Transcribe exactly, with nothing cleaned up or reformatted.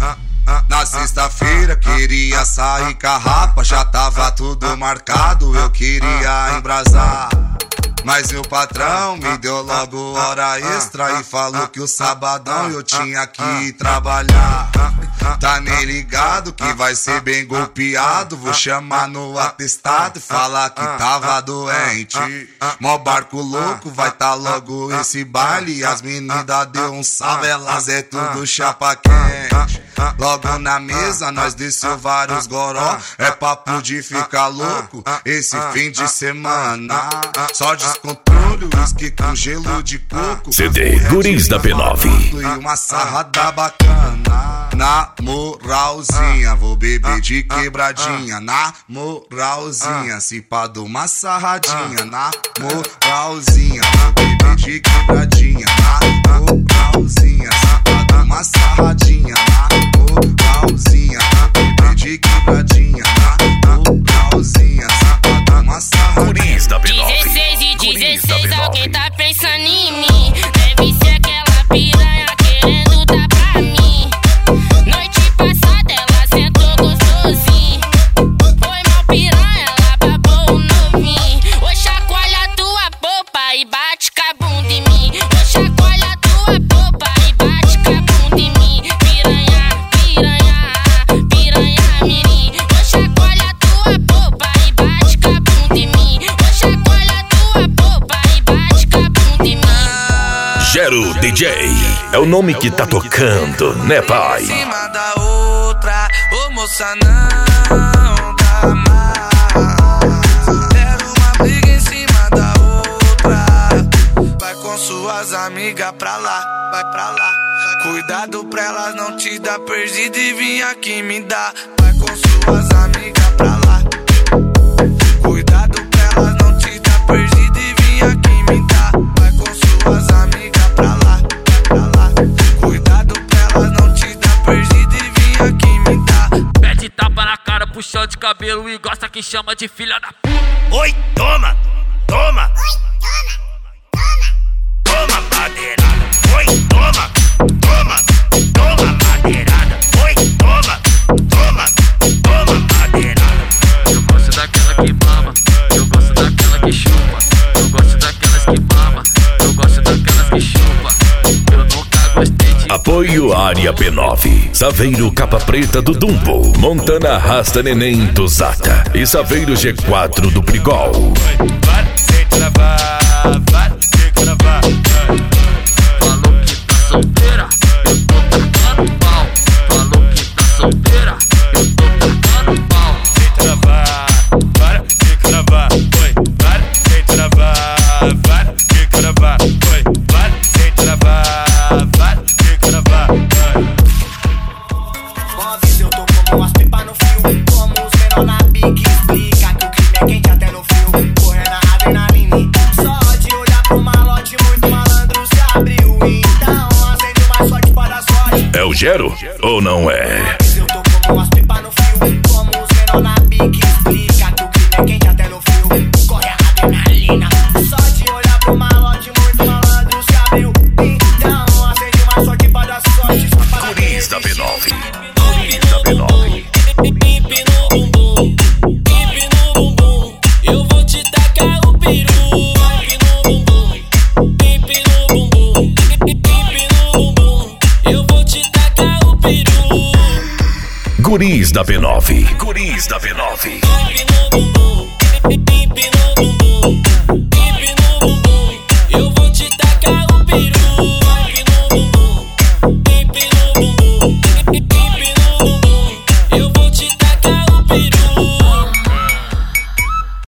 Na sexta-feira queria sair com a rapa, já tava tudo marcado, eu queria embrasar. Mas meu patrão me deu logo hora extra e falou que o sabadão eu tinha que trabalhar. Tá nem ligado que vai ser bem golpeado, vou chamar no atestado e falar que tava doente. Mó barco louco, vai tá logo esse baile, as meninas deu um salve, elas é tudo chapa quente. Logo na mesa nós desceu vários goró, é papo de ficar louco esse fim de semana. Só descontrole, uísque com gelo de coco, C D Guris da P nove e uma sarrada bacana. Na moralzinha, vou beber de quebradinha. Na moralzinha, se pá dou uma sarradinha. Na moralzinha, vou beber de quebradinha. Na moralzinha, se pá dou uma sarradinha. Na moralzinha, vou beber de quebradinha. Na moralzinha, se pá dou uma sarradinha. Guris da P nove. dezesseis e dezesseis, alguém tá pensando em mim. Deve ser aquela piranha querendo dar pra mim. Noite passada ela sentou gostosinho. Foi mal piranha, ela babou o novinho. Ô chacoalha tua popa e bate com a bunda em mim. Ô chacoalha tua popa e bate com a bunda em mim. Piranha, piranha, piranha mirim. Ô chacoalha tua popa e bate com a bunda em mim. Ô chacoalha tua popa e bate com a bunda em mim. Gero D J é o nome que tá tocando, né pai? Em cima da outra, ô moça não dá mais. Quero uma briga em cima da outra. Vai com suas amigas pra lá, vai pra lá. Cuidado pra elas não te dar perdido e vir aqui me dar. Vai com suas amigas pra lá. Cuidado pra elas não te dar perdido e vir aqui me dar. Vai com suas amigas pra lá, pra lá. Cuidado pra elas não te dar perdido e vir aqui me dar. Pede tapa na cara, puxão de cabelo e gosta que chama de filha da puta. Oi, toma, toma. Toma madeirada. Oi, toma, toma, toma madeirada. Oi, toma, toma, toma madeirada. Eu gosto daquela que mama, eu gosto daquela que chupa. Eu gosto daquelas que mama, eu gosto daquelas que chupa. Eu nunca gostei de... Apoio Área P nove, Saveiro Capa Preta do Dumbo, Montana Rasta Neném do Zata e Saveiro G quatro do Prigol. Vai, sem travar, vai, sem travar. Falou que tá solteira, eu tô tacando pau. Falou que tá solteira, eu tô tacando pau. Sem travar, para, sem travar. Oi, para, sem travar, vai, sem travar. Oi, para, sem travar, vai, sem travar. Uma vez eu tô como as pipas no fio, como os menor na pique. Explica que o crime é quente até no fio, correndo na adrenalina. Só de olhar pro malote, muito malandro se abriu. Então acende mais sorte para a sorte. É o Gero ou não é? Eu tô como as pipas no fio, como os menor na pique. Explica que o crime é quente até no fio, corre a adrenalina. Só de olhar pro malote, muito malandro se abriu. Então acende mais sorte para a sorte. Guris da P nove. Guris da P nove. Pipe no bumbum, pipe no bumbum, eu vou te tacar o peru. Pipe no bumbum, pipe no bumbum, pipe no bumbum, eu vou te tacar o peru. Guris da P nove. Guris da P nove. Pipe no bumbum, pipe no bumbum, pipe no bumbum, eu vou te tacar o peru.